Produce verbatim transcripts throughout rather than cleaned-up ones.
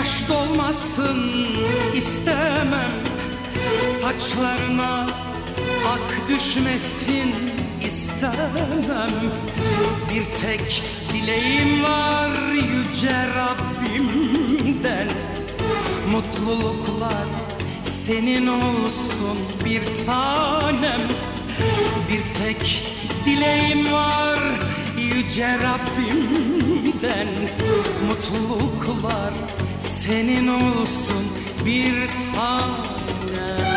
yaş dolmasın istemem, saçlarına ak düşmesin istemem. Bir tek dileğim var yüce Rabbimden, mutluluklar senin olsun bir tanem. Bir tek dileğim var yüce Rabbimden, mutluluklar senin olsun bir tanem.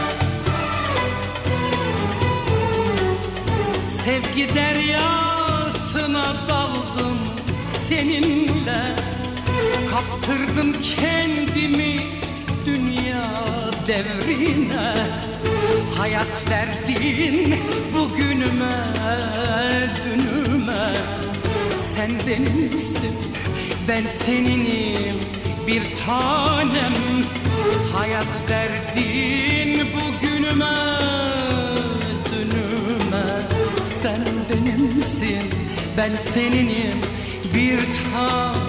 Sevgi deryasına daldım seninle, kaptırdım kendimi dünya devrine. Hayat verdin bugünüme, dünüme. Sen benimsin, ben seninim bir tanem. Hayat verdin bugünüme, dünüme. Sen benimsin, ben seninim bir tanem.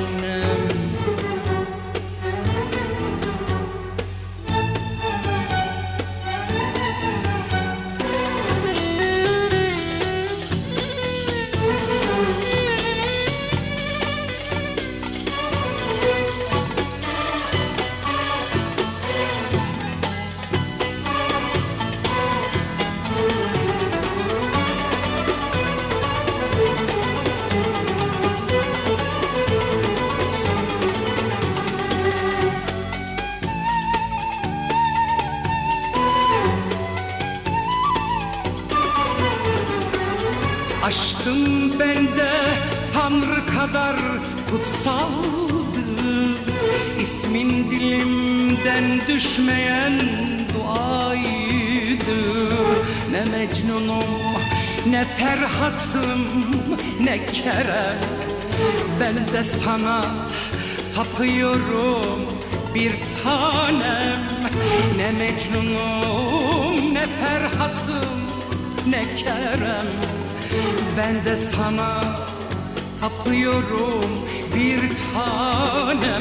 Aşkın bende Tanrı kadar kutsaldı, İsmin dilimden düşmeyen duaydı. Ne Mecnun'um, ne Ferhat'ım, ne Kerem, ben de sana tapıyorum bir tanem. Ne Mecnun'um, ne Ferhat'ım, ne Kerem, ben de sana tapıyorum bir tanem.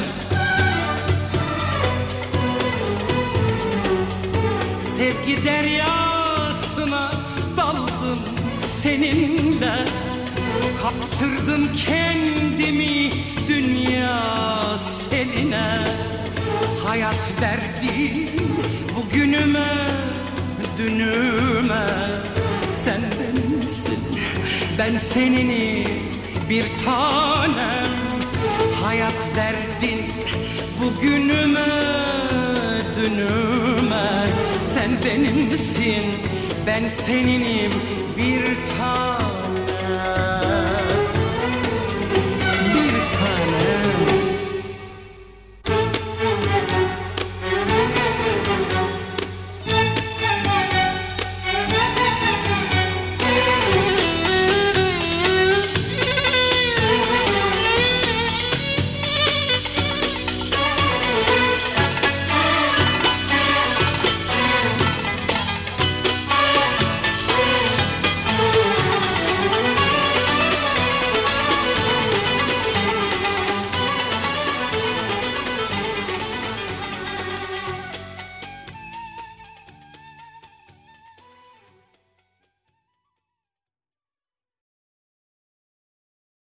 Sevgi deryasına daldım seninle, kaptırdım kendimi dünya seline. Hayat verdin bugünüme, dünüme. Sen benimsin, ben seninim bir tanem. Hayat verdin bugünüme, dünüme. Sen benimsin, ben seninim bir tanem.